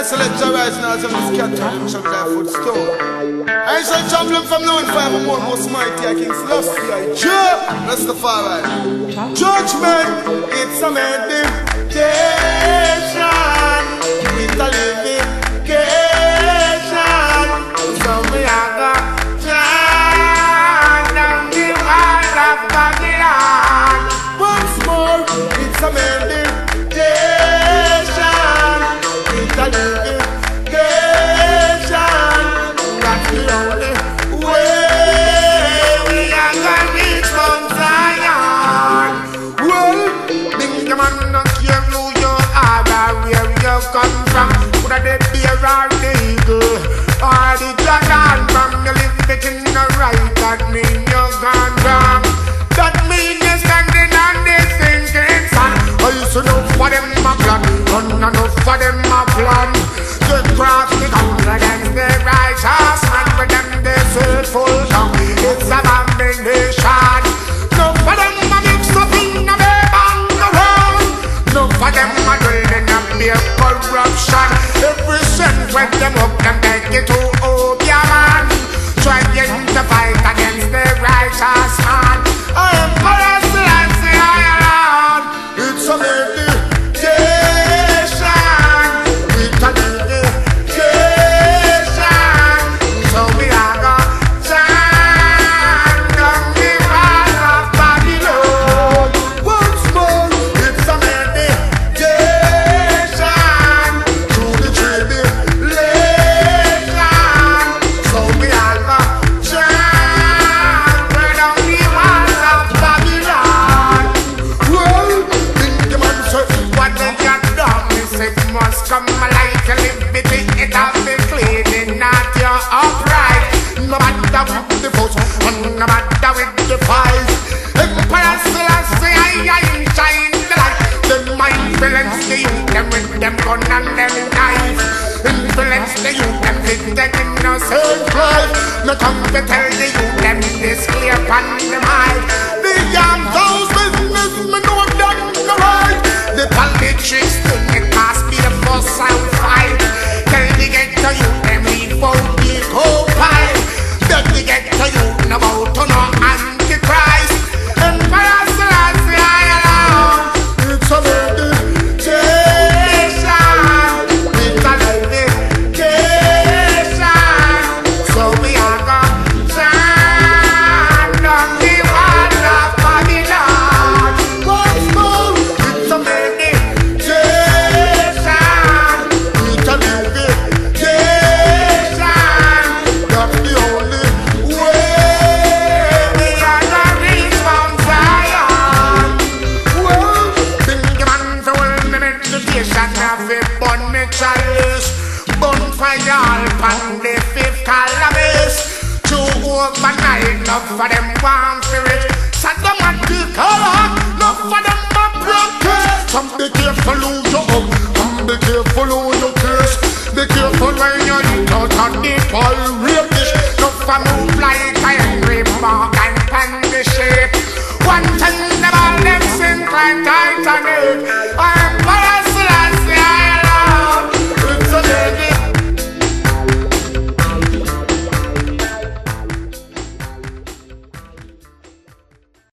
select your rise now as I'm scattering the chunk like footstone. I shall champion from now on forevermore, most mighty I King Selassie I Jah Rastafari. Judgment, it's a meditation. It's a living cation. So me I got chant down the walls of Babylon. Once more, it's a meditation. It's a living cation. That's the only way we are gonna reach Mount Zion. Well, think man don't care who you are or where you come from. Could have the bear or the eagle or the dragon. From you live between the right, that mean you're gone wrong. That mean you're standing on this sinking sun. I used to know for them my plan, and enough for them my plan. The cross the ground against the righteous man. With them they faithful tongue, it's an abomination. No for them I mix up in the babe on the road. No for them I dwell in a mere corruption. Every sin when them up them take it to Obia man. Trying to fight against the righteous man. I am Selassie I alone. It's a meditation. It's a meditation. So we are gonna stand on the walls of Babylon. Once more, it's a meditation. Through the tribulation. So we are gonna stand on the walls of Babylon. Well, think the man say, what they got done is it must come like a liberty. It has been cleaning out your upright. No matter with the foes, and no matter with the fight. Empire Selassie, I shine the light. Them mind influence the youth, them with them gun and them knife. Influence the youth, them with them innocent life. No come to tell the youth, them this clear upon the mind. The young those business, me know them the right. The politics thing, it must be the first and fight. Tell the get to you, them leave out the co-pipe. Let me get to you, no about to no antichrist. Empire Selassie, I alone. It's a meditation. It's a meditation. So we are gonna stand on the walls of Babylon. Once more, it's a meditation. It's a meditation. That's the only way we are gonna reach Mount Zion. Well, think man to hold me meditation of a burn me chalice. Bonfire upon the fifth calabash. To overnight, love for them one spirit. Saddam and the color, love for them a practice. Some be careful who you up, some be careful who you kiss. Be careful when you eat out of the pirate dish. Love for move like a angry mark and pan the shape. One thing about them sink like Titanic.